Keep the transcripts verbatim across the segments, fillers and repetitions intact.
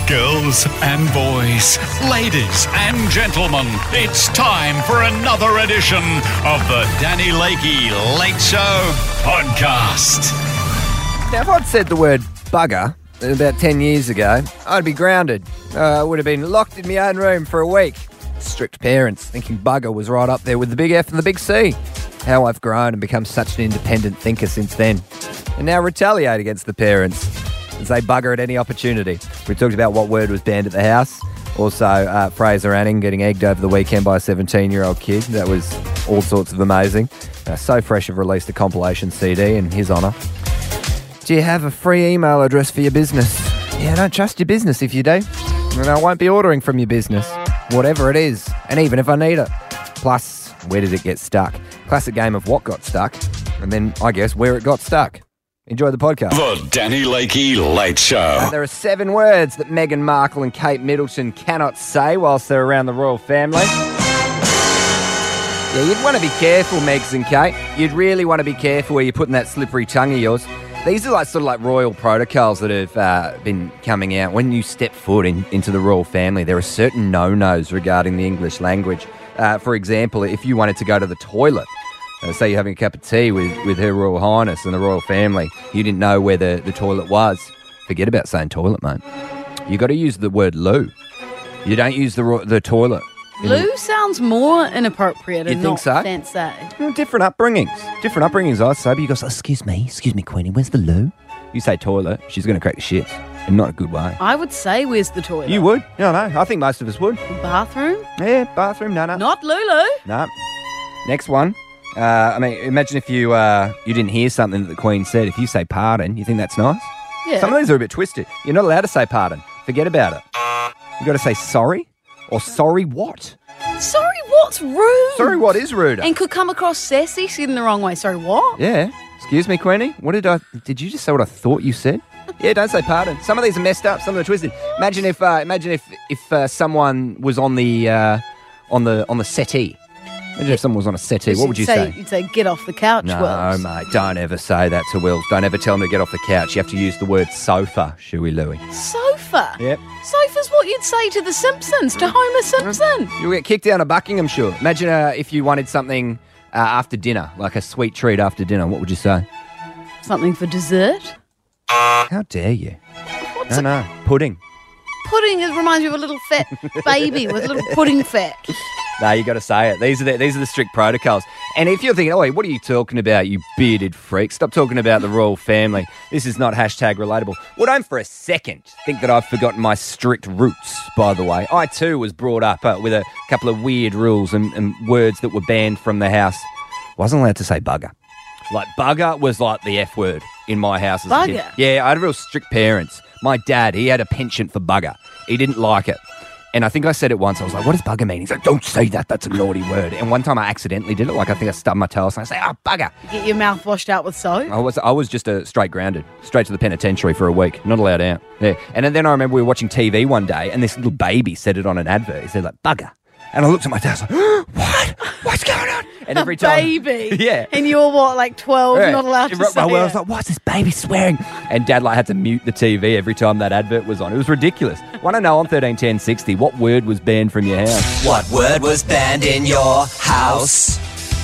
Girls and boys, ladies and gentlemen, it's time for another edition of the Danny Lakey Late Show podcast. Now, if I'd said the word bugger about ten years ago, I'd be grounded. Uh, I would have been locked in my own room for a week. Strict parents thinking bugger was right up there with the big F and the big C. How I've grown and become such an independent thinker since then. And now retaliate against the parents and say bugger at any opportunity. We talked about what word was banned at the house. Also, uh, Fraser Anning getting egged over the weekend by a seventeen-year-old kid. That was all sorts of amazing. Uh, So Fresh have released a compilation C D in his honour. Do you have a free email address for your business? Yeah, I don't trust your business if you do. And I won't be ordering from your business, whatever it is, and even if I need it. Plus, where did it get stuck? Classic game of what got stuck, and then, I guess, where it got stuck. Enjoy the podcast. The Danny Lakey Late Show. Uh, there are seven words that Meghan Markle and Kate Middleton cannot say whilst they're around the royal family. Yeah, you'd want to be careful, Megs and Kate. You'd really want to be careful where you're putting that slippery tongue of yours. These are like sort of like royal protocols that have uh, been coming out. When you step foot in, into the royal family, there are certain no-nos regarding the English language. Uh, for example, if you wanted to go to the toilet, uh, say you're having a cup of tea with, with Her Royal Highness and the royal family, you didn't know where the, the toilet was, forget about saying toilet, mate. You got to use the word loo. You don't use the ro- the toilet. Loo sounds more inappropriate and You think not so? fancy. Well, different upbringings. Different upbringings, I say. But you go, excuse me, excuse me, Queenie, where's the loo? You say toilet, she's going to crack the shit. In not a good way. I would say, where's the toilet? You would? No, no. I think most of us would. Bathroom? Yeah, bathroom, no, no. Not Lulu. No. Next one. Uh, I mean, imagine if you uh, you didn't hear something that the Queen said. If you say pardon, you think that's nice? Yeah. Some of these are a bit twisted. You're not allowed to say pardon. Forget about it. You got to say sorry or sorry what? Sorry, what's rude? Sorry what is ruder? And could come across sassy, said in the wrong way. Sorry, what? Yeah. Excuse me, Queenie. What did I? Did you just say what I thought you said? Yeah, don't say pardon. Some of these are messed up. Some of them are twisted. Imagine if, uh, imagine if, if uh, someone was on the, uh, on the, on the settee. Imagine if someone was on a settee. What would you say? You'd say, get off the couch, No, Wills. mate. Don't ever say that to Wills. Don't ever tell him to get off the couch. You have to use the word sofa, Shuey Louie. Sofa? Yep. Sofa's what you'd say to the Simpsons, to Homer Simpson. You'll get kicked out of Buckinghamshire. Imagine uh, if you wanted something uh, after dinner, like a sweet treat after dinner. What would you say? Something for dessert? How dare you? What's No, no. Pudding. Pudding? It reminds me of a little fat baby with a little pudding fat. No, you got to say it. These are the, these are the strict protocols. And if you're thinking, oh, what are you talking about, you bearded freak? Stop talking about the royal family. This is not hashtag relatable. Well, don't for a second think that I've forgotten my strict roots, by the way. I, too, was brought up uh, with a couple of weird rules and, and words that were banned from the house. Wasn't allowed to say bugger. Like, bugger was like the F word in my house as a kid. Bugger? Yeah, I had real strict parents. My dad, he had a penchant for bugger. He didn't like it. And I think I said it once. I was like, what does bugger mean? He's like, don't say that. That's a naughty word. And one time I accidentally did it. Like, I think I stubbed my toe. So I say, oh, bugger. Get your mouth washed out with soap. I was I was just a straight grounded, straight to the penitentiary for a week. Not allowed out. Yeah. And then I remember we were watching T V one day and this little baby said it on an advert. He said, like, bugger. And I looked at my dad. I was like, what? What's going on? And every a time, baby. Yeah. And you were what, like twelve, Yeah. not allowed to Well, say I was it. like, what's this baby swearing? And Dad like had to mute the T V every time that advert was on. It was ridiculous. Want to know on thirteen ten sixty what word was banned from your house? What word was banned in your house?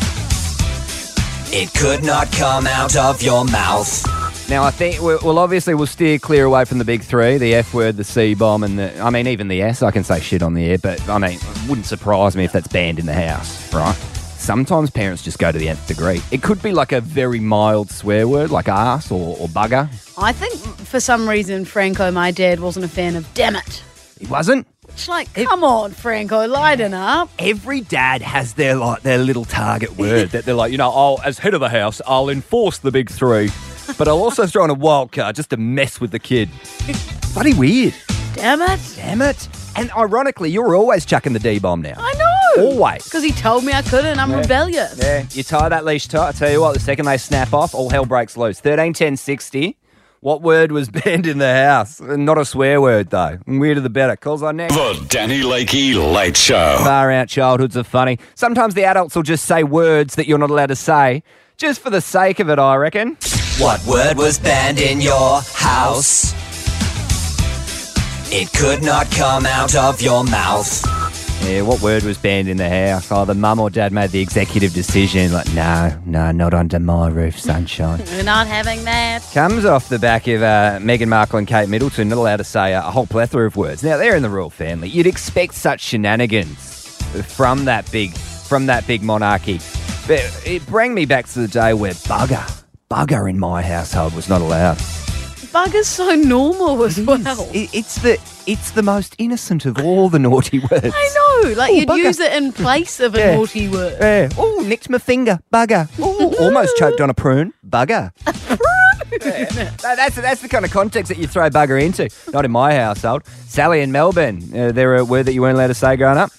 It could not come out of your mouth. Now, I think, we'll, well, obviously we'll steer clear away from the big three, the F word, the C bomb, and the, I mean, even the S. I can say shit on the air, but I mean, it wouldn't surprise me if that's banned in the house, right? Sometimes parents just go to the nth degree. It could be like a very mild swear word, like arse or, or bugger. I think for some reason Franco, my dad, wasn't a fan of damn it. He wasn't. It's like, come on, Franco, lighten up. Every dad has their like their little target word that they're like, you know, I'll, as head of the house, I'll enforce the big three, but I'll also throw in a wild card just to mess with the kid. Bloody weird. Damn it. Damn it. And ironically, you're always chucking the D-bomb now. I know. Always. Because he told me I couldn't. I'm Yeah. rebellious. Yeah, you tie that leash tight. I tell you what, the second they snap off, all hell breaks loose. thirteen ten sixty. What word was banned in the house? Not a swear word, though. Weirder the better. Calls on next. The Danny Lakey Late Show. Far out childhoods are funny. Sometimes the adults will just say words that you're not allowed to say, just for the sake of it, I reckon. What word was banned in your house? It could not come out of your mouth. Yeah, what word was banned in the house? Oh, the mum or dad made the executive decision. Like, no, no, not under my roof, sunshine. We're not having that. Comes off the back of uh, Meghan Markle and Kate Middleton, not allowed to say a, a whole plethora of words. Now, they're in the royal family. You'd expect such shenanigans from that big, from that big monarchy. But it bring me back to the day where bugger, bugger in my household was not allowed. Bugger's so normal as well. It, it's the it's the most innocent of all the naughty words. I know, like Ooh, you'd bugger. use it in place of a Yeah. naughty word. Yeah. Oh, nicked my finger, bugger. Ooh, almost choked on a prune, bugger. Yeah. That- That's that's the kind of context that you throw bugger into. Not in my household. Sally in Melbourne, uh, there a word that you weren't allowed to say growing up?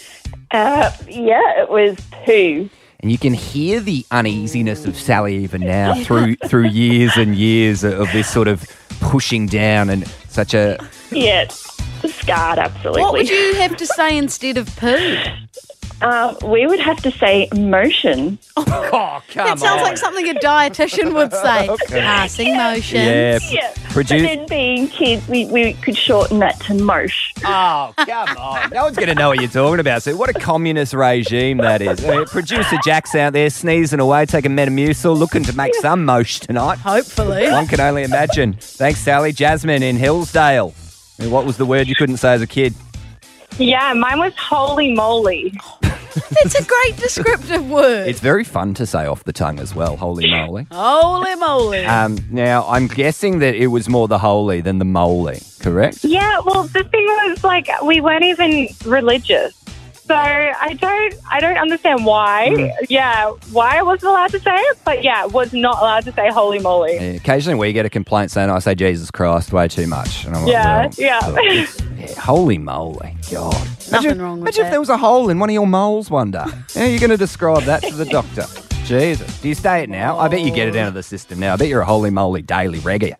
Uh, yeah, it was poo. And you can hear the uneasiness of Sally even now through through years and years of this sort of pushing down and such a... Yeah, it's scarred, absolutely. What would you have to say instead of poo? Uh, we would have to say motion. Oh, come That sounds like something a dietitian would say. Passing motions. Yeah. Yeah. Produce- But then being kids, we, we could shorten that to mosh. Oh, come on. No one's going to know what you're talking about. So what a communist regime that is. Uh, producer Jack's out there sneezing away, taking Metamucil, looking to make some mosh tonight. Hopefully. One can only imagine. Thanks, Sally. Jasmine in Hillsdale. Uh, What was the word you couldn't say as a kid? Yeah, mine was holy moly. It's a great descriptive word. It's very fun to say off the tongue as well, holy moly. Holy moly. Um, now, I'm guessing that it was more the holy than the moly, correct? Yeah, well, the thing was, like, we weren't even religious. So I don't I don't understand why. Mm. Yeah, why I wasn't allowed to say it, but yeah, was not allowed to say holy moly. Yeah, occasionally we get a complaint saying I say Jesus Christ way too much. And I'm like, Yeah, well, yeah. well, yeah, holy moly, God. Nothing imagine, wrong with Imagine if that. there was a hole in one of your moles one day. How are you going to describe that to the doctor? Jesus. Do you stay it now? I bet you get it out of the system now. I bet you're a holy moly daily regular.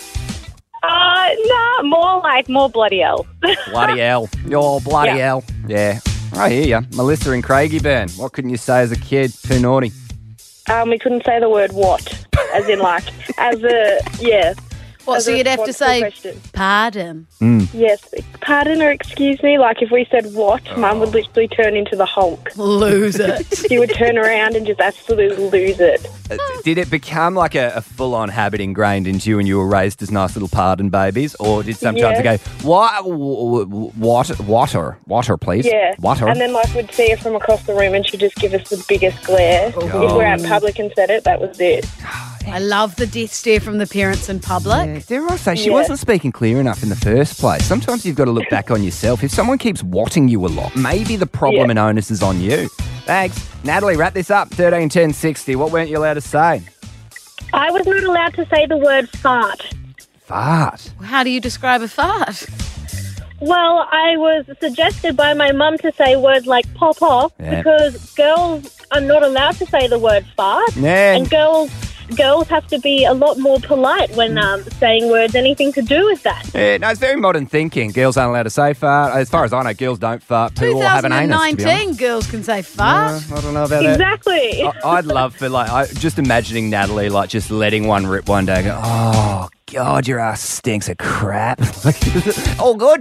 Uh, no, more like more bloody hell. Bloody hell. Oh, bloody Yeah. hell. Yeah. I hear you. Melissa and Craigieburn. What couldn't you say as a kid? Too naughty. Um, we couldn't say the word what, as in like, as a, yeah. What, as so a you'd have to responsible say, question. pardon. Yes, pardon or excuse me, like if we said what, Mum would literally turn into the Hulk. Lose it. She would turn around and just absolutely lose it. Uh, Did it become like a, a full-on habit ingrained into you when you were raised as nice little pardon babies? Or did sometimes Yeah. it go, what, water, water, water, please? Yeah. Water. And then like we'd see her from across the room and she'd just give us the biggest glare. If we're out in public and said it, that was it. I love the death stare from the parents in public. Yeah, dare I say, she Yeah. wasn't speaking clear enough in the first place. Sometimes you've got to look back on yourself. If someone keeps watting you a lot, maybe the problem Yeah. and onus is on you. Thanks. Natalie, wrap this up. thirteen ten sixty. What weren't you allowed to say? I was not allowed to say the word fart. Fart. How do you describe a fart? Well, I was suggested by my mum to say words like pop off Yeah. because girls are not allowed to say the word fart. Yeah. And girls girls have to be a lot more polite when um, saying words anything to do with that. Yeah, no, it's very modern thinking. Girls aren't allowed to say fart. As far as I know, girls don't fart poo or have an anus, to be twenty nineteen, honest. girls can say fart. Uh, I don't know about that. Exactly. I- I'd love for, like, I, just imagining Natalie, like, just letting one rip one day and go, oh, God, your ass stinks of crap. All good.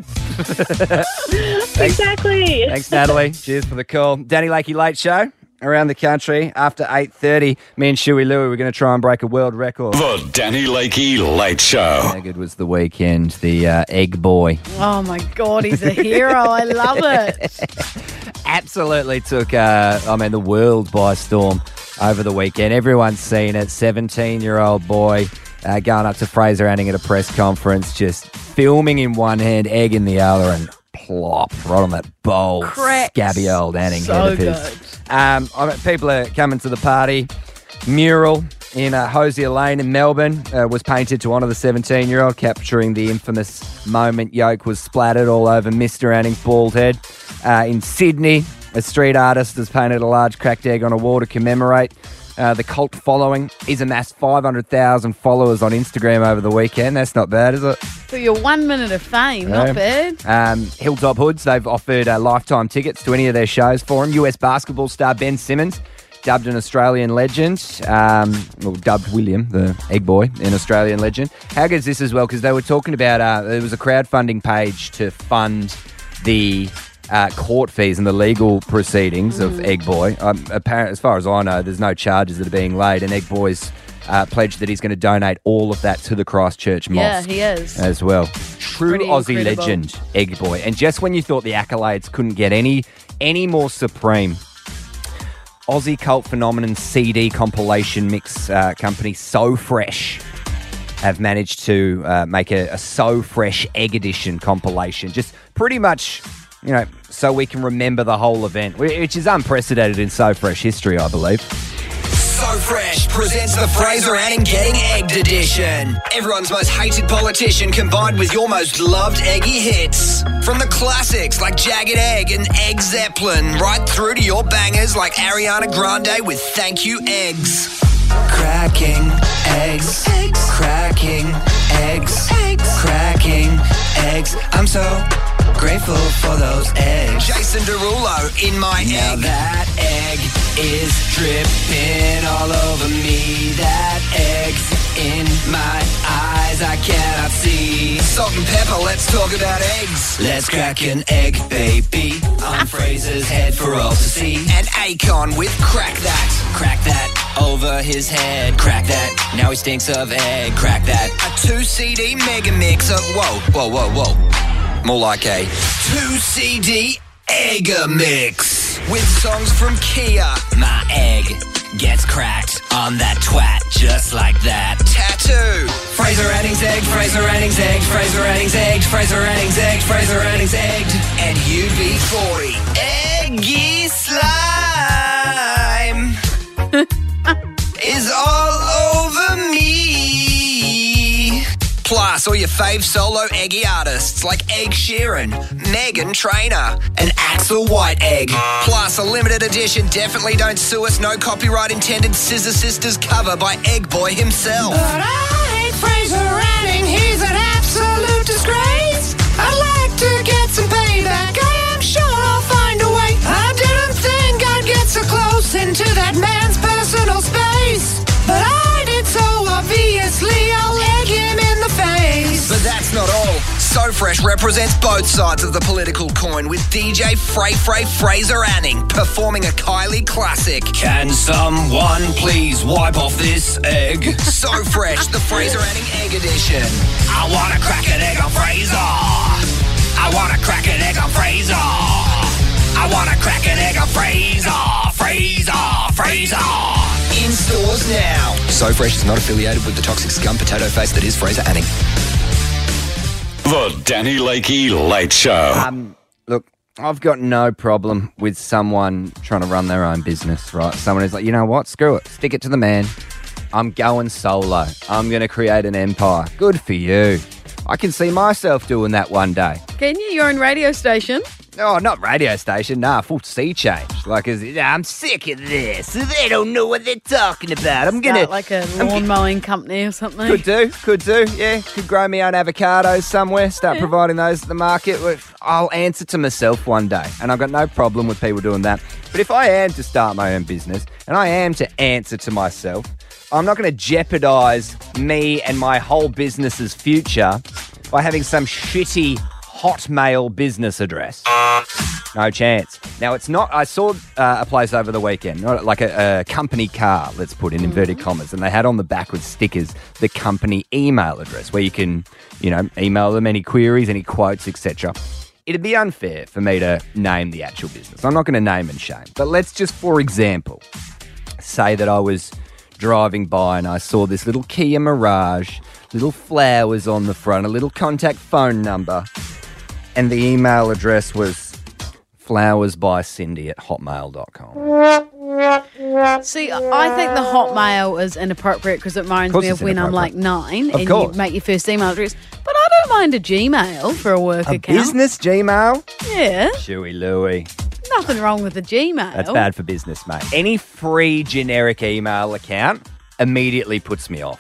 Exactly. Thanks, Natalie. Cheers for the call. Danny Lakey Late Show around the country after eight thirty. Me and Shuey Louie, we're going to try and break a world record. The Danny Lakey Late Show. How good was the weekend? The uh, egg boy Oh my God, he's a hero. I love it. absolutely took, uh, I mean, the world by storm over the weekend. Everyone's seen it. seventeen-year-old boy uh, going up to Fraser Anning at a press conference, just filming in one hand, egg in the other, and plop right on that bold, Cracks. scabby old Anning So head of his. good. Um, I mean, people are coming to the party. Mural in uh, Hosier Lane in Melbourne uh, was painted to honour the seventeen-year-old, capturing the infamous moment yolk was splattered all over Mister Anning's bald head. Uh, in Sydney, a street artist has painted a large cracked egg on a wall to commemorate. Uh, the cult following. He's amassed five hundred thousand followers on Instagram over the weekend. That's not bad, is it? For your one minute of fame, Yeah. not bad. Um, Hilltop Hoods, they've offered uh, lifetime tickets to any of their shows for him. U S basketball star Ben Simmons dubbed an Australian legend, um, well, dubbed William, the egg boy, an Australian legend. How good is this as well? Because they were talking about, uh, there was a crowdfunding page to fund the uh, court fees and the legal proceedings mm. of Egg Boy. Um, apparently, as far as I know, there's no charges that are being laid, and Egg Boy's uh, pledged that he's going to donate all of that to the Christchurch Mosque. Yeah, he is. As well. True Pretty Aussie incredible. legend, Egg Boy. And just when you thought the accolades couldn't get any any more supreme, Aussie cult phenomenon C D compilation mix uh, company So Fresh have managed to uh, make a, a So Fresh Egg Edition compilation. Just pretty much, you know, so we can remember the whole event, which is unprecedented in So Fresh history, I believe. So Fresh presents the Fraser Anning Getting Egged edition. Everyone's most hated politician combined with your most loved eggy hits. From the classics like Jagged Egg and Egg Zeppelin, right through to your bangers like Ariana Grande with Thank You Eggs. Cracking eggs, eggs. Cracking eggs, eggs. Cracking eggs. I'm so grateful for those eggs. Jason Derulo in my now egg. Now that egg is dripping all over me. That egg's in my eyes, I cannot see. Salt and pepper, let's talk about eggs. Let's crack an egg, baby, on Fraser's head for all to see. And Akon with Crack That. Crack that over his head. Crack that, now he stinks of egg. Crack that. A two C D mega mix of, whoa, whoa, whoa, whoa. More like a two C D Egger mix with songs from Kia. My egg gets cracked on that twat just like that. Tattoo. Fraser Anning's egg, Fraser Anning's egg, Fraser Anning's egg, Fraser Anning's egg, Fraser Anning's egged. And U B forty. Eggy slime is all over me. Plus, all your fave solo eggy artists like Egg Sheeran, Meghan Trainor, and Axel White Egg. Plus, a limited edition Definitely Don't Sue Us, no copyright intended Scissor Sisters cover by Egg Boy himself. But I hate Fraser Anning, he's an absolute disgrace. I'd like to get some payback, I am sure I'll find a way. I didn't think I'd get so close into that man's personal space, but I did, so obviously I'll egg him in the face. But that's not all. So Fresh represents both sides of the political coin with D J Frey Frey Fraser Anning performing a Kylie classic. Can someone please wipe off this egg? So Fresh, the Fraser Anning Egg Edition. I wanna crack an egg on Fraser. I wanna crack an egg on Fraser. I wanna crack an egg on Fraser. Fraser, Fraser. In stores now. So Fresh is not affiliated with the toxic scum potato face that is Fraser Anning. The Danny Lakey Late Show. Um, look, I've got no problem with someone trying to run their own business, right? Someone who's like, you know what, screw it, stick it to the man. I'm going solo. I'm going to create an empire. Good for you. I can see myself doing that one day. Can you? Your own radio station? Oh, not radio station, nah, full sea change. Like, as, I'm sick of this. They don't know what they're talking about. I'm going to... like a lawn mowing company or something. Could do, could do, yeah. Could grow me own avocados somewhere, start yeah. providing those at the market. I'll answer to myself one day, and I've got no problem with people doing that. But if I am to start my own business, and I am to answer to myself, I'm not going to jeopardise me and my whole business's future by having some shitty Hotmail business address. No chance. Now, it's not... I saw uh, a place over the weekend, not like a, a company car, let's put in inverted commas, and they had on the back with stickers the company email address where you can, you know, email them any queries, any quotes, et cetera. It'd be unfair for me to name the actual business. I'm not going to name and shame. But let's just, for example, say that I was driving by and I saw this little Kia Mirage, little flowers on the front, a little contact phone number, and the email address was flowersbycindy at hotmail dot com. See, I think the Hotmail is inappropriate because it reminds me of when I'm like nine of and course. you make your first email address. But I don't mind a Gmail for a work a account. Business Gmail? Yeah. Chewy Louie. Nothing wrong with a Gmail. That's bad for business, mate. Any free generic email account immediately puts me off.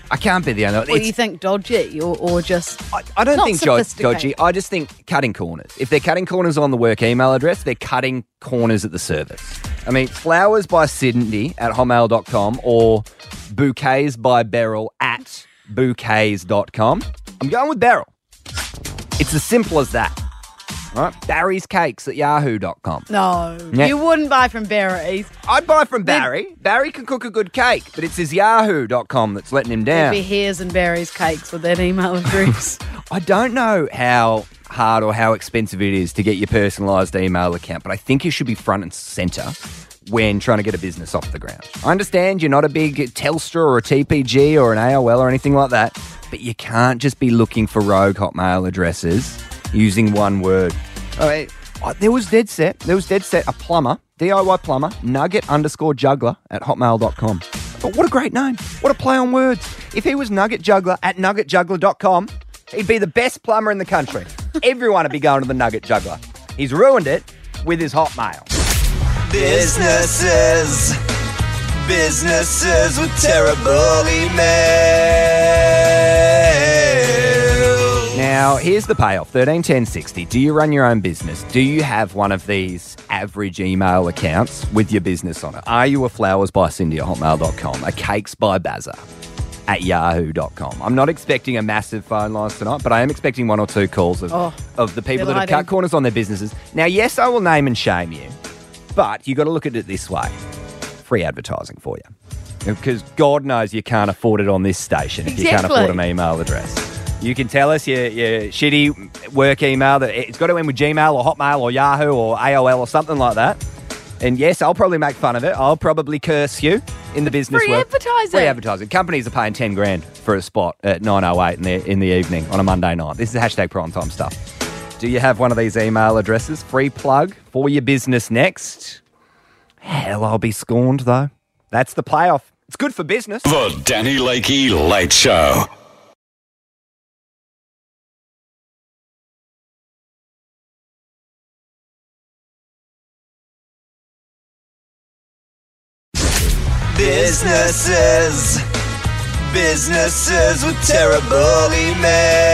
I can't be the only one. Or It's- you think dodgy or, or just I, I don't not think do- sophisticated. dodgy. I just think cutting corners. If they're cutting corners on the work email address, they're cutting corners at the service. I mean, flowers by Cindy at hotmail dot com or bouquets by Beryl at bouquets dot com. I'm going with Beryl. It's as simple as that. All right? Barry's Cakes at yahoo dot com. No, Yeah. you wouldn't buy from Barry's. I'd buy from Barry. Barry can cook a good cake, but it's his yahoo dot com that's letting him There'd down. be Hairs and Barry's cakes with that email address. I don't know how hard or how expensive it is to get your personalised email account, but I think you should be front and centre when trying to get a business off the ground. I understand you're not a big Telstra or a T P G or an A O L or anything like that, but you can't just be looking for rogue Hotmail addresses using one word. I mean, I- there was dead set. There was dead set a plumber, D I Y plumber, nugget underscore juggler at hotmail dot com. But what a great name. What a play on words. If he was nugget juggler at nugget juggler dot com, he'd be the best plumber in the country. Everyone would be going to the nugget juggler. He's ruined it with his Hotmail. Businesses, businesses with terrible email. Now, here's the payoff, thirteen ten sixty. Do you run your own business? Do you have one of these average email accounts with your business on it? Are you a flowers by Cindy at hotmail dot com, a cakes by Bazza at yahoo dot com? I'm not expecting a massive phone lines tonight, but I am expecting one or two calls of, Oh, of the people that have delighting. cut corners on their businesses. Now, yes, I will name and shame you, but you got to look at it this way. Free advertising for you. Because God knows you can't afford it on this station if you can't Exactly. afford an email address. You can tell us your, your shitty work email that it's got to end with Gmail or Hotmail or Yahoo or A O L or something like that. And yes, I'll probably make fun of it. I'll probably curse you in the business Free world. advertising. Free advertising. Companies are paying ten grand for a spot at nine oh eight in the, in the evening on a Monday night. This is hashtag prime time stuff. Do you have one of these email addresses? Free plug for your business next. Hell, I'll be scorned though. That's the payoff. It's good for business. The Danny Lakey Late Show. Businesses, businesses with terrible email.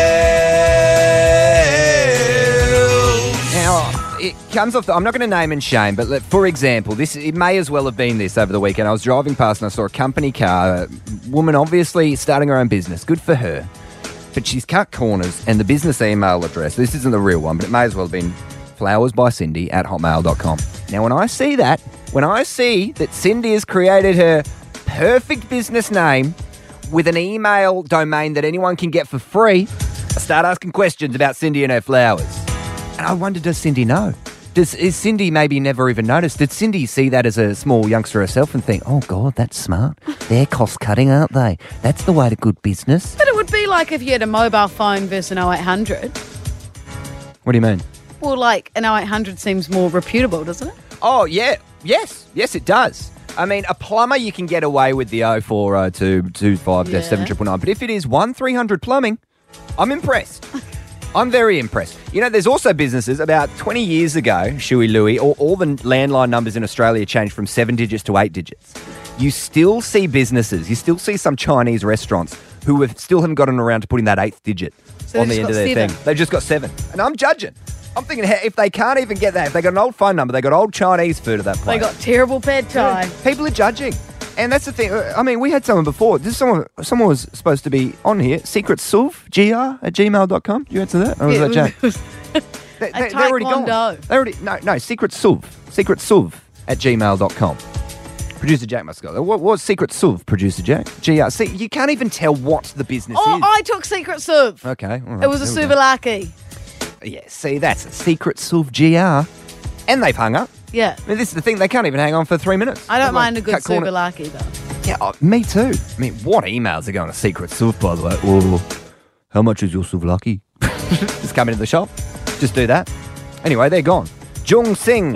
Now, it comes off the, I'm not going to name and shame, but let, for example, this it may as well have been this over the weekend. I was driving past and I saw a company car, a woman obviously starting her own business. Good for her. But she's cut corners and the business email address, this isn't the real one, but it may as well have been flowers by Cindy at hotmail dot com. Now, when I see that, when I see that Cindy has created her perfect business name with an email domain that anyone can get for free, I start asking questions about Cindy and her flowers. And I wonder, does Cindy know? Does is Cindy maybe never even noticed? Did Cindy see that as a small youngster herself and think, oh, God, that's smart. They're cost-cutting, aren't they? That's the way to good business. But it would be like if you had a mobile phone versus an oh eight hundred. What do you mean? Well, like an oh eight hundred seems more reputable, doesn't it? Oh, yeah. Yes. Yes, it does. I mean, a plumber, you can get away with the oh four oh two two five seven nine nine nine. But if it is one three hundred plumbing, I'm impressed. I'm very impressed. You know, there's also businesses about twenty years ago, Shuey Louie, all, all the landline numbers in Australia changed from seven digits to eight digits. You still see businesses, you still see some Chinese restaurants who have still haven't gotten around to putting that eighth digit So on they've the end just of got their seven. thing. They've just got seven. And I'm judging. I'm thinking, hey, if they can't even get that, if they got an old phone number, they got old Chinese food at that They place. got terrible pad thai. People are judging. And that's the thing. I mean, we had someone before. This is someone someone was supposed to be on here. Secret Suv, G R at gmail dot com. You answer that? Or was Yeah, that Jane? it was- They, A they, they're already gone. taekwondo. They already, no, no, Secret Suv. Secret Suv at gmail dot com. Producer Jack must go. What was Secret Suv, Producer Jack? G R. See, you can't even tell what the business Oh, is. I took Secret Suv. Okay. all right, It was a there we go. Suvalaki. Yeah, see, that's a Secret Suv G R. And they've hung up. Yeah. I mean, this is the thing. They can't even hang on for three minutes. I don't They're like, mind a good cut corner- Suvalaki, though. Yeah, oh, me too. I mean, what emails are going to Secret Suv, by the way? Oh, how much is your Suvalaki? Just come into the shop. Just do that. Anyway, they're gone. Jung Sing,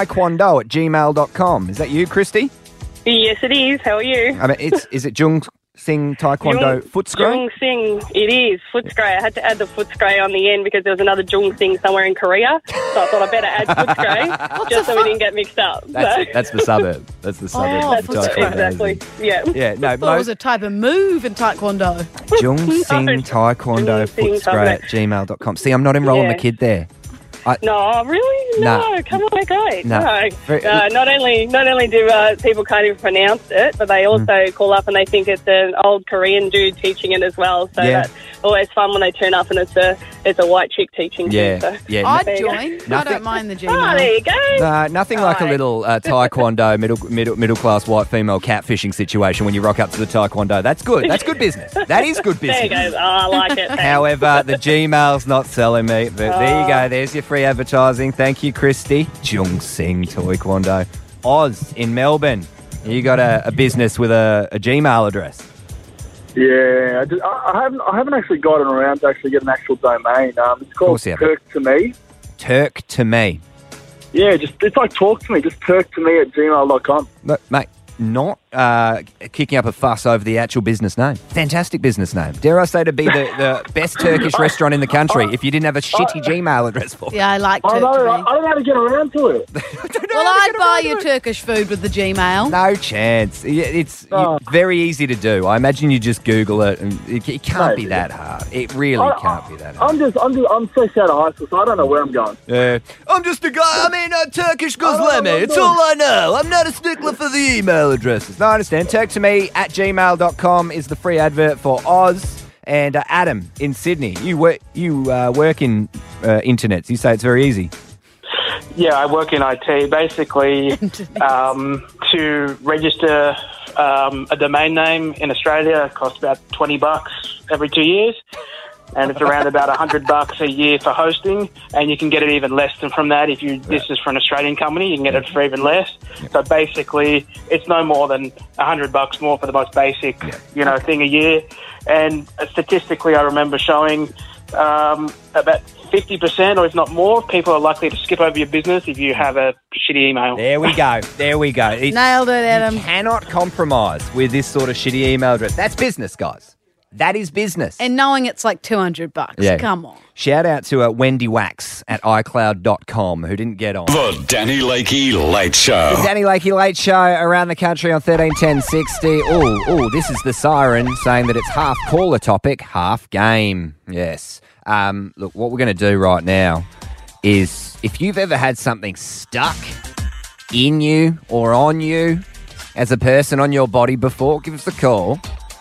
Taekwondo at gmail dot com. Is that you, Christy? Yes, it is. How are you? I mean, it's is it Jung Sing Taekwondo Jung- Footscray? Jung Sing, it is. Footscray. I had to add the Footscray on the end because there was another Jung Sing somewhere in Korea. So I thought I better add Footscray just so we didn't get mixed up. That's, so. that's the suburb. That's the suburb. Oh, of Footscray. Taekwondo. Exactly. Yeah. Yeah, no, I thought it was most a type of move in Taekwondo. Jung Sing Taekwondo Jung Sing Footscray at gmail dot com. See, I'm not enrolling Yeah. the kid there. No, really? No, Nah. come on, they're great. Nah. No. Very- Uh, not only not only do uh, people can't even pronounce it, but they also Mm. call up and they think it's an old Korean dude teaching it as well. So Yeah. that's always fun when they turn up and it's a it's a white chick teaching. Yeah, too, so. yeah. I'd There you go. join. I Nothing- don't mind the Oh, there Gmail. you go. No, nothing like a Right. little uh, Taekwondo middle, middle middle class white female catfishing situation when you rock up to the Taekwondo. That's good. That's good business. That is good There you business. go. Oh, I like it. Thanks. However, the Gmail's not selling me. But there you go. There's your free advertising. Thank you, Christy. Jung Sing Taekwondo. Oz in Melbourne. You got a, a business with a, a Gmail address. Yeah, I, just, I, I haven't. I haven't actually gotten around to actually get an actual domain. Um, it's called course you haven't. Turk to Me. Turk to me. Yeah, just it's like talk to me. Just turk to me at gmail dot com. Look, mate, not uh, kicking up a fuss over the actual business name. Fantastic business name. Dare I say to be the, the best Turkish restaurant in the country if you didn't have a shitty Gmail address for it. Yeah, I like I Turk know. to I, me. I don't know how to get around to it. Well, I'd buy your Turkish food with the Gmail. No chance. Yeah, It's Oh. you- very easy to do. I imagine you just Google it, and it, it can't be Mate. that hard. It really I- can't be that hard. I'm just. I'm. Just, I'm fresh out of high school, so I don't know where I'm going. Yeah. I'm just a guy. I mean, a Turkish I don't know Guzlemi. what It's I'm all I know. I'm not a stickler for the email addresses. No, I understand. Turk to me at gmail dot com is the free advert for Oz. And uh, Adam in Sydney. You work. You uh, work in uh, internets. You say it's very easy. Yeah, I work in I T. Basically, um, to register um, a domain name in Australia costs about twenty bucks every two years. And it's around about one hundred bucks a year for hosting, and you can get it even less than from that if you. This is for an Australian company, you can get it for even less. So basically, it's no more than one hundred bucks more for the most basic, you know, thing a year. And statistically, I remember showing um, about fifty percent, or if not more, people are likely to skip over your business if you have a shitty email. There we go. There we go. It's, Nailed it, Adam. You cannot compromise with this sort of shitty email address. That's business, guys. That is business. And knowing it's like two hundred bucks. Yeah. Come on. Shout out to uh, Wendy Wax at i cloud dot com who didn't get on. The Danny Lakey Late Show. The Danny Lakey Late Show around the country on thirteen ten sixty. Oh, oh, this is the siren saying that it's half caller topic, half game. Yes. Um, look, what we're going to do right now is if you've ever had something stuck in you or on you as a person on your body before, give us a call.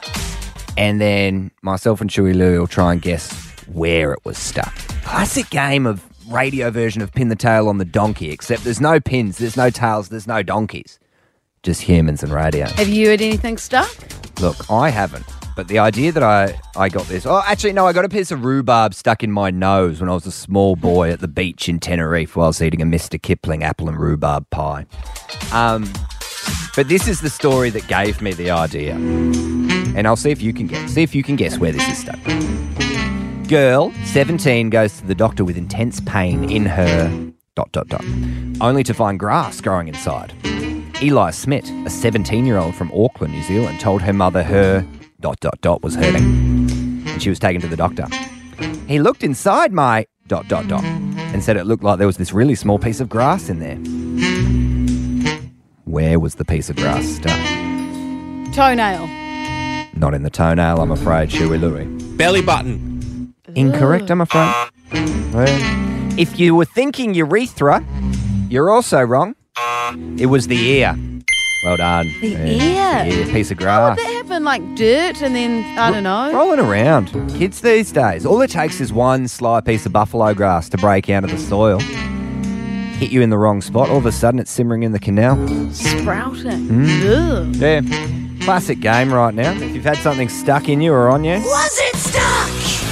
And then myself and Chewy Lou will try and guess where it was stuck. Classic game of radio version of Pin the Tail on the Donkey, except there's no pins, there's no tails, there's no donkeys. Just humans and radio. Have you had anything stuck? Look, I haven't. But the idea that I, I got this... Oh, actually, no, I got a piece of rhubarb stuck in my nose when I was a small boy at the beach in Tenerife while I was eating a Mister Kipling apple and rhubarb pie. Um, but this is the story that gave me the idea. And I'll see if you can guess. See if you can guess where this is stuck. Girl, seventeen, goes to the doctor with intense pain in her... dot, dot, dot. Only to find grass growing inside. Eli Smith, a seventeen-year-old from Auckland, New Zealand, told her mother her... dot, dot, dot was hurting. And she was taken to the doctor. He looked inside my... dot, dot, dot. And said it looked like there was this really small piece of grass in there. Where was the piece of grass stuck? Toenail. Not in the toenail, I'm afraid, Chewy Louie. Belly button. Incorrect, I'm afraid. Well, if you were thinking urethra, you're also wrong. It was the ear. Well done. The Yeah, ear? the ear, piece of How grass. would that happen? Like dirt and then, I don't know. Rolling around. Kids these days, all it takes is one sly piece of buffalo grass to break out of the soil. Hit you in the wrong spot. All of a sudden, it's simmering in the canal. Sprouting. Mm. Ugh. Yeah. Classic game right now. If you've had something stuck in you or on you. Was it stuck?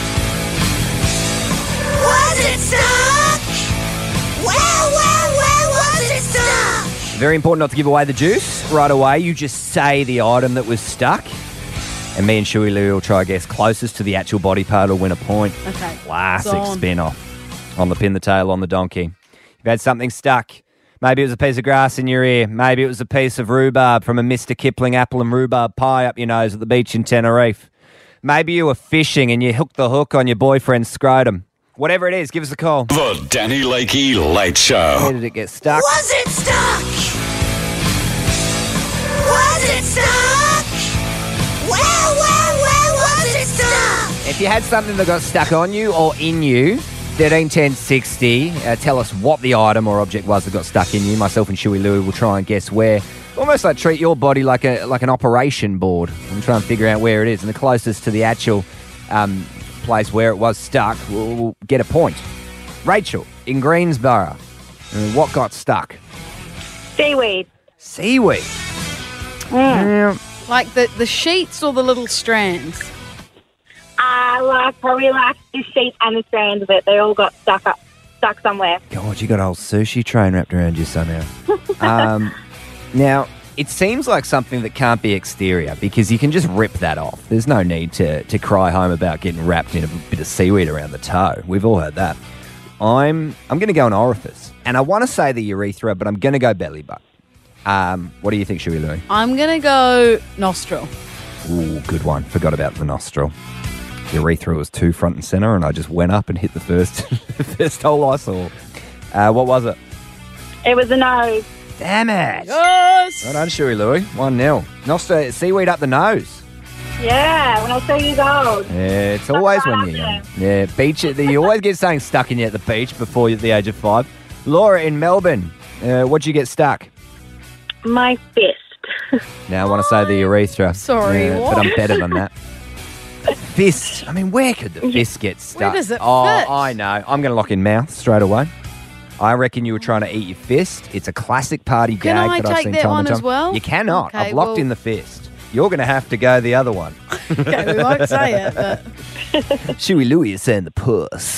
Was it stuck? Where, where, where was it stuck? Very important not to give away the juice right away. You just say the item that was stuck. And me and Chewy Lou will try to guess closest to the actual body part will win a point. Okay. Classic It's on. spin-off on the Pin the Tail on the Donkey. You've had something stuck. Maybe it was a piece of grass in your ear. Maybe it was a piece of rhubarb from a Mister Kipling apple and rhubarb pie up your nose at the beach in Tenerife. Maybe you were fishing and you hooked the hook on your boyfriend's scrotum. Whatever it is, give us a call. The Danny Lakey Late Show. Where did it get stuck? Was it stuck? Was it stuck? Where, where, where was it stuck? If you had something that got stuck on you or in you, thirteen ten sixty, uh, tell us what the item or object was that got stuck in you. Myself and Shuey Louie will try and guess where. Almost like treat your body like a like an operation board and try and figure out where it is. And the closest to the actual um, place where it was stuck will, will get a point. Rachel, in Greensboro, uh, what got stuck? Seaweed. Seaweed. Yeah. Like the, the sheets or the little strands? I like probably like the sheet and the strands of it. They all got stuck up, stuck somewhere. God, you got a whole sushi train wrapped around you somehow. um, now, it seems like something that can't be exterior because you can just rip that off. There's no need to, to cry home about getting wrapped in a bit of seaweed around the toe. We've all heard that. I'm I'm going to go an orifice, and I want to say the urethra, but I'm going to go belly button. Um, what do you think, Shuey Louie? I'm going to go nostril. Ooh, good one. Forgot about the nostril. Urethra was two front and centre, and I just went up and hit the first, the first hole I saw. Uh, what was it? It was a nose. Damn it. Yes! Well done, Shuey Louie. one nil. Nostra, seaweed up the nose. Yeah, when I was two years old. Yeah, it's always when you're young. Yeah, beach. You always get something stuck in you at the beach before you're at the age of five. Laura in Melbourne, uh, what'd you get stuck? My fist. Now I want to say the urethra. Sorry, Yeah, what? but I'm better than that. Fist. I mean, where could the fist get stuck? does it oh, fit? I know. I'm going to lock in mouth straight away. I reckon you were trying to eat your fist. It's a classic party Can gag I that I've take seen that time one and time. as well? You cannot. Okay, I've locked well- in the fist. You're going to have to go the other one. Okay, we won't say it, but... Shuey Louie is saying the puss.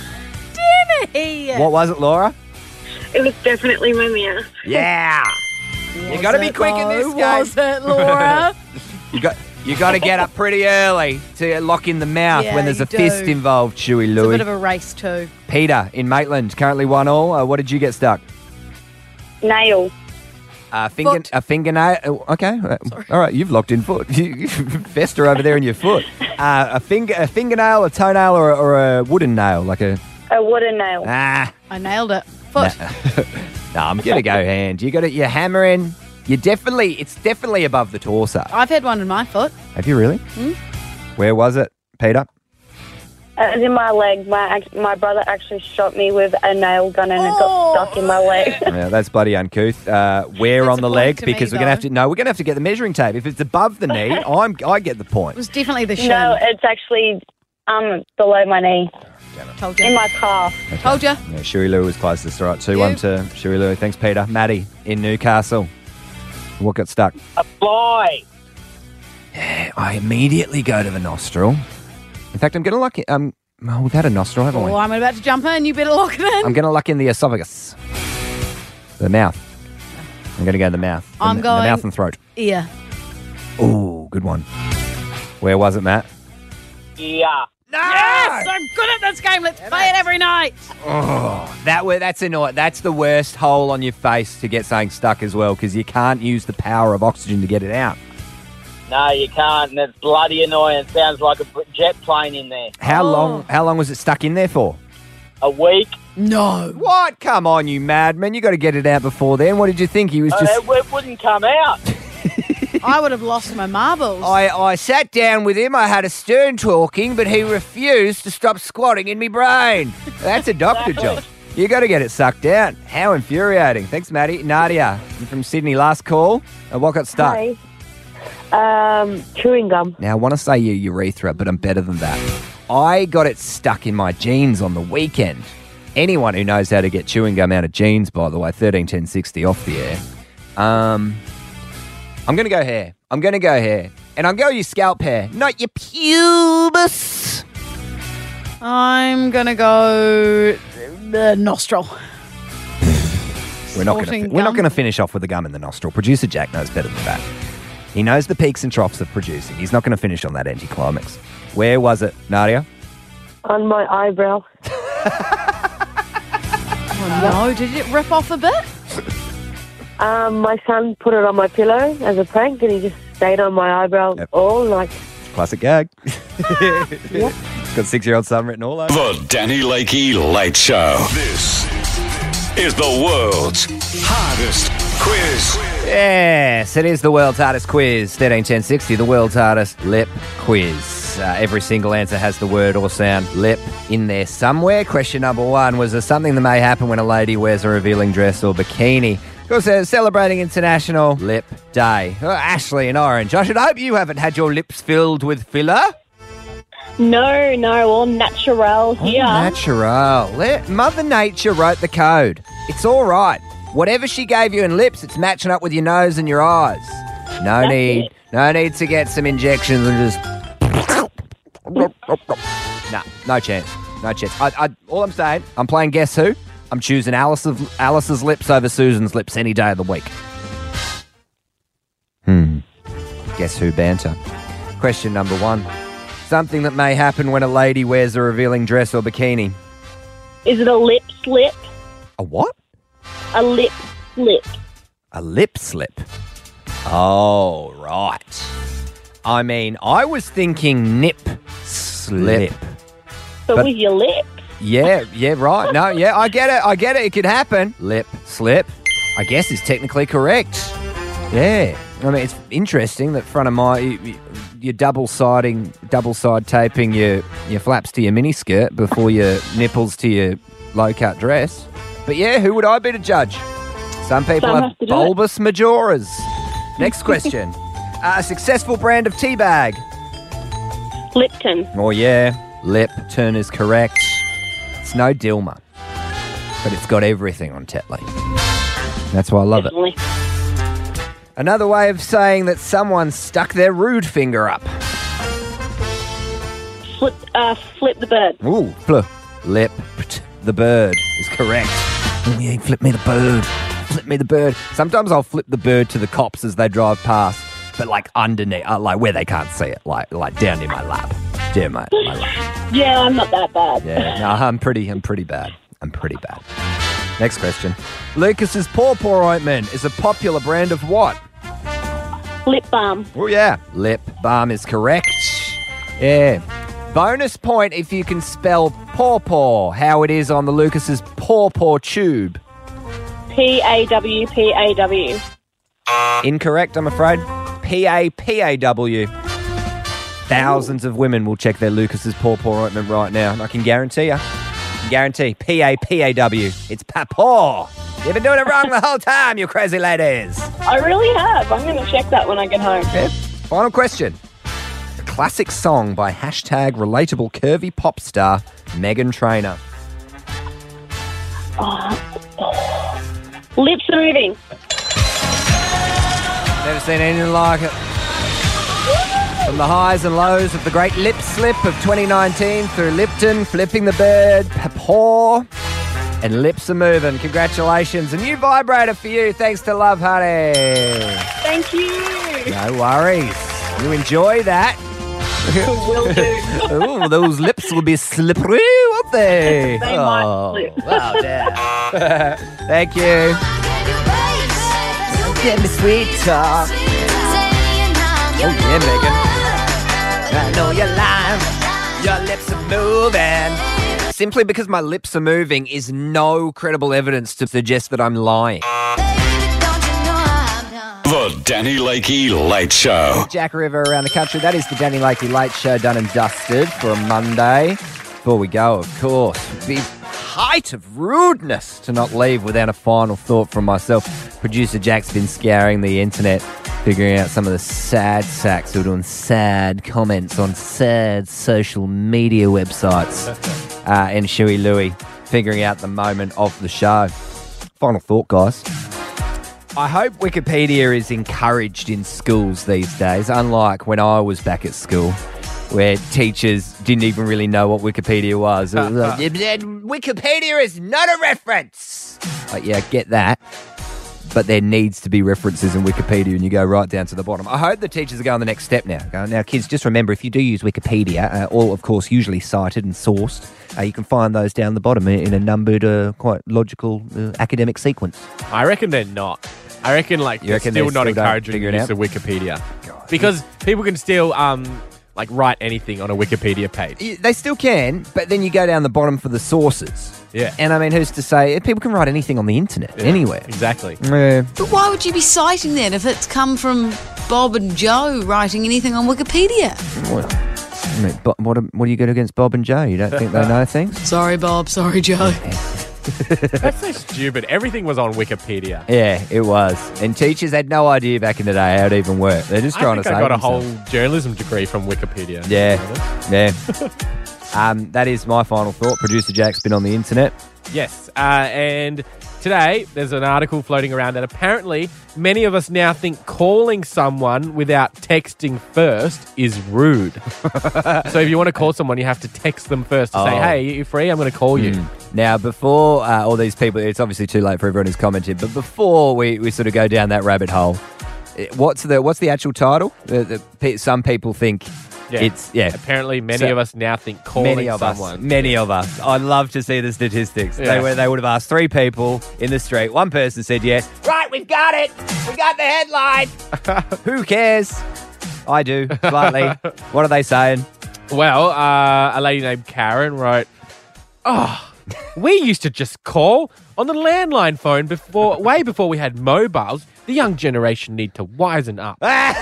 Damn What was it, Laura? It was definitely my mouth. Yeah. You got to be quick in this game. Was it, Laura? You got you got to get up pretty early to lock in the mouth Yeah, when there's a you do. fist involved, Shuey It's a Louie. bit of a race too. Peter in Maitland, currently one all. Uh, what did you get stuck? Nail. Uh, finger, Foot. a fingernail. oh, Okay, uh, all right. You've locked in foot. You fester over there in your foot. Uh, a finger, a fingernail, a toenail, or, a- or a wooden nail, like a A wooden nail. ah. I nailed it. Foot. No, I'm gonna go hand. You got it. You're hammering. You definitely. It's definitely above the torso. I've had one in my foot. Have you really? Hmm? Where was it, Peter? It was in my leg. My ac- my brother actually shot me with a nail gun and it Oh. got stuck in my leg. Yeah, that's bloody uncouth. Uh, where That's on a the point leg? to me, Because we're gonna have to. No, we're gonna have to get the measuring tape. If it's above the knee, I'm. I get the It point. was definitely the shin. No, it's actually um below my knee. Told you. In my calf. Told you. Yeah, Shuey Louie was closest. All right, two one You. to Shuey Louie. Thanks, Peter. Maddie in Newcastle. What got stuck? A fly. I immediately go to the nostril. In fact, I'm gonna lock it. Um, well, we've had a nostril, haven't we? Oh, I'm about to jump in. You better lock it in. I'm going to lock in the esophagus. The mouth. I'm going to go to the mouth. The, I'm the going- mouth and throat. Ear. Ooh, good one. Where was it, Matt? Yeah. Yes! I'm good at this game. Let's play it every night. Oh, that were, that's annoying. That's the worst hole on your face to get something stuck as well because you can't use the power of oxygen to get it out. No, you can't, and it's bloody annoying. It sounds like a jet plane in there. How Oh. long? How long was it stuck in there for? A week. No. What? Come on, you madman! You got to get it out before then. What did you think? He was Uh, just. it, it wouldn't come out. I would have lost my marbles. I, I sat down with him. I had a stern talking, but he refused to stop squatting in me brain. That's a doctor job. You got to get it sucked out. How infuriating. Thanks, Maddie. Nadia from Sydney. Last call. Uh, what got stuck? Hi. Um, chewing gum. Now, I want to say your urethra, but I'm better than that. I got it stuck in my jeans on the weekend. Anyone who knows how to get chewing gum out of jeans, by the way, thirteen ten sixty off the air. Um, I'm going to go hair. I'm going to go hair. And I'm going your scalp hair, not your pubis. I'm going to go the nostril. We're not going Sporting to we're not gum. going to finish off with the gum in the nostril. Producer Jack knows better than that. He knows the peaks and troughs of producing. He's not going to finish on that anticlimax. Where was it, Nadia? On my eyebrow. Oh no, did it rip off a bit? Um, my son put it on my pillow as a prank, and he just stayed on my eyebrow Yep. all night. Classic gag. Yep. Got a six-year-old son written all over. The Danny Lakey Late Show. This is the world's hardest quiz. Yes, it is the world's hardest quiz. thirteen ten sixty, the world's hardest lip quiz. Uh, every single answer has the word or sound lip in there somewhere. Question number one was there something that may happen when a lady wears a revealing dress or bikini? Of course, they're celebrating International Lip Day. Oh, Ashley in Orange, I should hope you haven't had your lips filled with filler. No, no, all natural here. Natural. Let- Mother Nature wrote the code. It's all right. Whatever she gave you in lips, it's matching up with your nose and your eyes. No That's need, it. no need to get some injections and just. Nah, no chance, no chance. I, I, all I'm saying, I'm playing Guess Who. I'm choosing Alice's, Alice's lips over Susan's lips any day of the week. Hmm. Guess Who banter. Question number one. Something that may happen when a lady wears a revealing dress or bikini. Is it a lip slip? A what? A lip slip. A lip slip. Oh, right. I mean, I was thinking nip slip. But, But- with your lip. Yeah, yeah, right. No, yeah, I get it. I get it. It could happen. Lip slip, I guess, is technically correct. Yeah. I mean, it's interesting that front of my, you- you- you're double siding, double side taping your, your flaps to your miniskirt before your nipples to your low cut dress. But yeah, who would I be to judge? Some people Some have have to do bulbous majoras. Next question. A successful brand of tea bag. Lipton. Oh yeah, Lipton is correct. It's no Dilma, but it's got everything on Tetley. That's why I love Definitely. it. Another way of saying that someone stuck their rude finger up. Flip, uh, flip the bird. Ooh, fl- lip the bird is correct. Oh yeah, flip me the bird. Flip me the bird. Sometimes I'll flip the bird to the cops as they drive past, but like underneath, uh, like where they can't see it, like like down in my lap, down my, my lap. Yeah, I'm not that bad. Yeah, no, I'm pretty, I'm pretty bad. I'm pretty bad. Next question. Lucas's Paw Paw Ointment is a popular brand of what? Lip balm. Oh, yeah. Lip balm is correct. Yeah. Bonus point if you can spell Paw Paw, how it is on the Lucas's Paw Paw tube. P A W P A W. Incorrect, I'm afraid. P A P A W. Thousands of women will check their Lucas's Paw Paw Ointment right now, and I can guarantee you. Guarantee. P A P A W. It's papaw. You've been doing it wrong the whole time, you crazy ladies. I really have. I'm going to check that when I get home. Okay. Final question. A classic song by hashtag relatable curvy pop star Meghan Trainor. Oh, oh. Lips are moving. Never seen anything like it. From the highs and lows of the great lip slip of twenty nineteen through Lipton, Flipping the Bird, papaw, and Lips Are Moving. Congratulations. A new vibrator for you thanks to Love Honey. Thank you. No worries. You enjoy that. Will do. Ooh, those lips will be slippery, won't they? They might oh, slip. Wow, damn. Thank you. Give me sweet talk. Oh, yeah, Megan. I know you're lying. Your lips are moving. Simply because my lips are moving is no credible evidence to suggest that I'm lying. The Danny Lakey Late Show. Jack River around the country. That is the Danny Lakey Late Show done and dusted for a Monday. Before we go, of course, it would be height of rudeness to not leave without a final thought from myself. Producer Jack's been scouring the internet, figuring out some of the sad sacks who are doing sad comments on sad social media websites. Uh, and Shuey Louie figuring out the moment of the show. Final thought, guys. I hope Wikipedia is encouraged in schools these days, unlike when I was back at school, where teachers didn't even really know what Wikipedia was. It was like, Wikipedia is not a reference. Like, yeah, get that. But there needs to be references in Wikipedia, and you go right down to the bottom. I hope the teachers are going the next step now. Go, now, kids, just remember, if you do use Wikipedia, uh, all, of course, usually cited and sourced, uh, you can find those down the bottom in a numbered, uh, quite logical uh, academic sequence. I reckon they're not. I reckon, like, You reckon still they not still don't encouraging the figure it use out? of Wikipedia. Because people can still, um, like, write anything on a Wikipedia page. Y- They still can, but then you go down the bottom for the sources. Yeah. And I mean, who's to say? People can write anything on the internet, Yeah, anywhere. Exactly. Yeah. But why would you be citing that if it's come from Bob and Joe writing anything on Wikipedia? Well, I mean, but what, what do you get against Bob and Joe? You don't think they know things? Sorry, Bob. Sorry, Joe. That's so stupid. Everything was on Wikipedia. Yeah, it was. And teachers had no idea back in the day how it even worked. They're just trying I think to I save got a themselves. whole journalism degree from Wikipedia. Yeah, yeah. um, that is my final thought. Producer Jack's been on the internet. Yes, uh, and today there's an article floating around that apparently many of us now think calling someone without texting first is rude. So if you want to call someone, you have to text them first to say, Oh. hey, you free? I'm going to call you. Mm. Now, before uh, all these people, it's obviously too late for everyone who's commented, but before we, we sort of go down that rabbit hole, eh, what's the what's the actual title? The, the, pe- some people think Yeah. it's, yeah. Apparently many So- of us now think calling Many of someone. us. Many of us. I'd love to see the statistics. Yeah. They, were, they would have asked three people in the street. One person said yes. Right, we've got it. We got the headline. Who cares? I do, slightly. What are they saying? Well, uh, a lady named Karen wrote, oh, we used to just call on the landline phone before, way before we had mobiles. The young generation need to wisen up.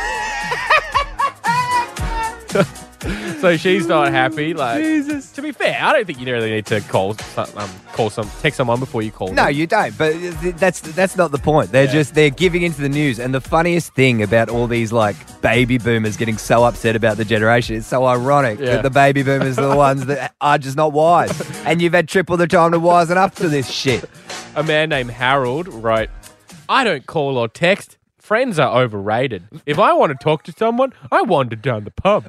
So she's not happy. Like, Jesus. To be fair, I don't think you really need to call some, um, call some, text someone before you call No, them. you don't. But th- that's that's not the point. They're Yeah. just they're giving into the news. And the funniest thing about all these like baby boomers getting so upset about the generation, it's so ironic Yeah. that the baby boomers are the ones that are just not wise. And you've had triple the time to wisen up to this shit. A man named Harold wrote, I don't call or text. Friends are overrated. If I want to talk to someone, I wander down the pub.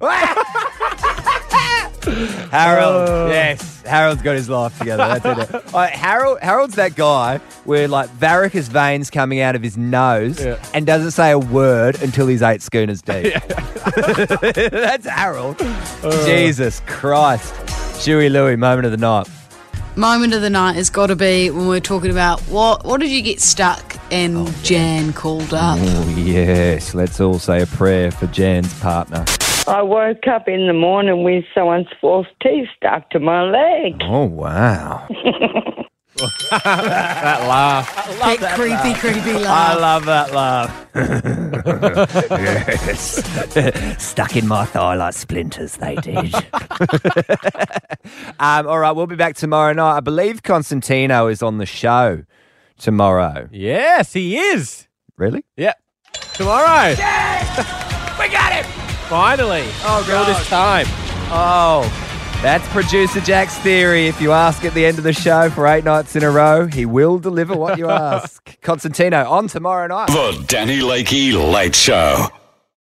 Harold, Oh. yes, Harold's got his life together. That's it. Uh, Harold, Harold's that guy where like varicose veins coming out of his nose Yeah. and doesn't say a word until he's eight schooners deep. That's Harold. Uh. Jesus Christ, Shuey Louie, moment of the night. Moment of the night has got to be when we're talking about what what did you get stuck and Jan called up. Oh yes, let's all say a prayer for Jan's partner. I woke up in the morning with someone's false teeth stuck to my leg. Oh wow. That laugh. That creepy, creepy I laugh. love that laugh. Yes. Stuck in my thigh like splinters, they did. um, all right, we'll be back tomorrow night. I believe Constantino is on the show tomorrow. Yes, he is. Really? Yep. Tomorrow. We got it! Finally. Oh, After all this time. Oh, that's producer Jack's theory. If you ask at the end of the show for eight nights in a row, he will deliver what you ask. Constantino on tomorrow night. The Danny Lakey Late Show.